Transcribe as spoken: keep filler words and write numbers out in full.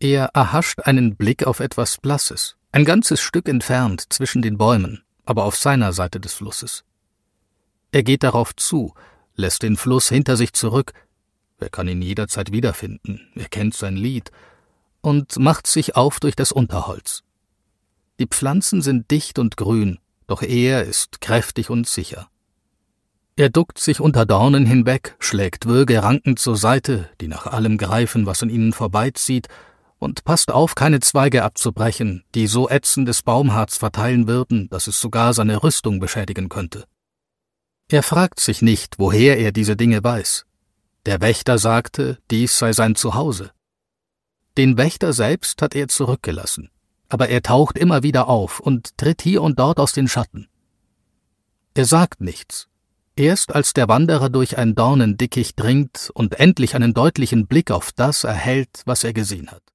Er erhascht einen Blick auf etwas Blasses, ein ganzes Stück entfernt zwischen den Bäumen, aber auf seiner Seite des Flusses. Er geht darauf zu, lässt den Fluss hinter sich zurück, er kann ihn jederzeit wiederfinden, er kennt sein Lied, und macht sich auf durch das Unterholz. Die Pflanzen sind dicht und grün, doch er ist kräftig und sicher. Er duckt sich unter Dornen hinweg, schlägt Würge Ranken zur Seite, die nach allem greifen, was an ihnen vorbeizieht, und passt auf, keine Zweige abzubrechen, die so ätzendes Baumharz verteilen würden, dass es sogar seine Rüstung beschädigen könnte. Er fragt sich nicht, woher er diese Dinge weiß. Der Wächter sagte, dies sei sein Zuhause. Den Wächter selbst hat er zurückgelassen, aber er taucht immer wieder auf und tritt hier und dort aus den Schatten. Er sagt nichts. Erst als der Wanderer durch ein Dornendickicht dringt und endlich einen deutlichen Blick auf das erhält, was er gesehen hat.